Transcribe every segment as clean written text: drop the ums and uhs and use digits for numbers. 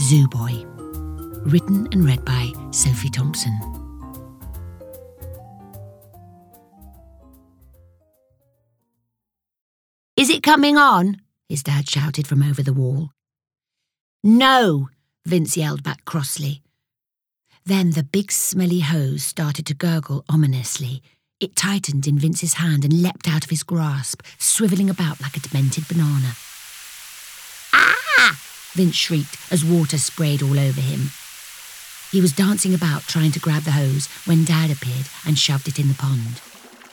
Zoo Boy. Written and read by Sophie Thompson. "Is it coming on?" his dad shouted from over the wall. "No," Vince yelled back crossly. Then the big smelly hose started to gurgle ominously. It tightened in Vince's hand and leapt out of his grasp, swivelling about like a demented banana. "Ah!" Vince shrieked as water sprayed all over him. He was dancing about trying to grab the hose when Dad appeared and shoved it in the pond.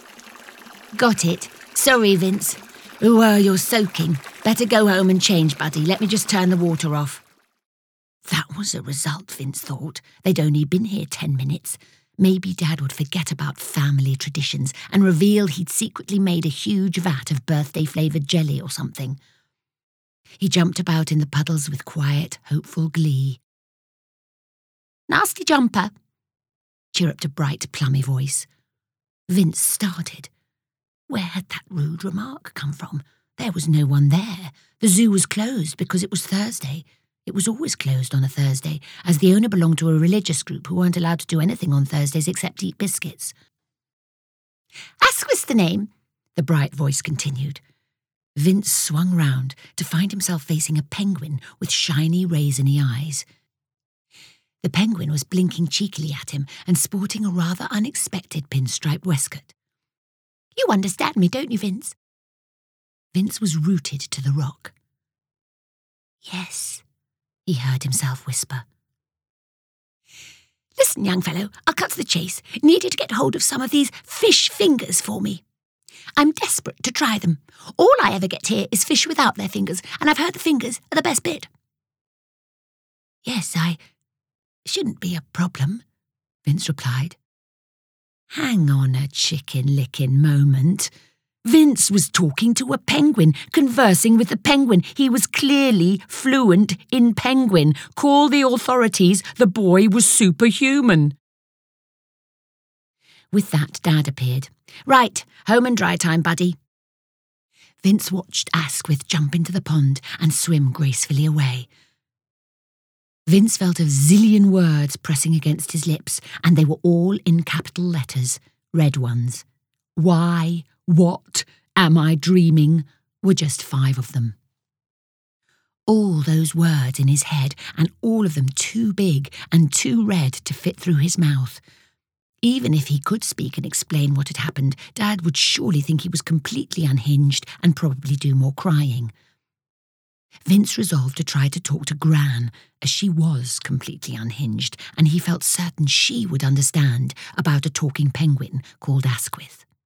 "Got it. Sorry, Vince. You're soaking. Better go home and change, buddy. Let me just turn the water off." That was a result, Vince thought. They'd only been here 10 minutes. Maybe Dad would forget about family traditions and reveal he'd secretly made a huge vat of birthday-flavoured jelly or something. He jumped about in the puddles with quiet, hopeful glee. "Nasty jumper," chirruped a bright, plummy voice. Vince started. Where had that rude remark come from? There was no one there. The zoo was closed because it was Thursday. It was always closed on a Thursday, as the owner belonged to a religious group who weren't allowed to do anything on Thursdays except eat biscuits. "Asquith's the name," the bright voice continued. Vince swung round to find himself facing a penguin with shiny, raisiny eyes. The penguin was blinking cheekily at him and sporting a rather unexpected pinstripe waistcoat. "You understand me, don't you, Vince?" Vince was rooted to the rock. "Yes," he heard himself whisper. "Listen, young fellow, I'll cut to the chase. Need you to get hold of some of these fish fingers for me. I'm desperate to try them. All I ever get here is fish without their fingers, and I've heard the fingers are the best bit." "Yes, I shouldn't be a problem," Vince replied. Hang on a chicken-licking moment. Vince was talking to a penguin, conversing with the penguin. He was clearly fluent in penguin. Call the authorities, the boy was superhuman. With that, Dad appeared. "Right, home and dry time, buddy." Vince watched Asquith jump into the pond and swim gracefully away. Vince felt a zillion words pressing against his lips, and they were all in capital letters, red ones. Why, what, am I dreaming, were just 5 of them. All those words in his head, and all of them too big and too red to fit through his mouth. Even if he could speak and explain what had happened, Dad would surely think he was completely unhinged and probably do more crying. Vince resolved to try to talk to Gran, as she was completely unhinged, and he felt certain she would understand about a talking penguin called Asquith.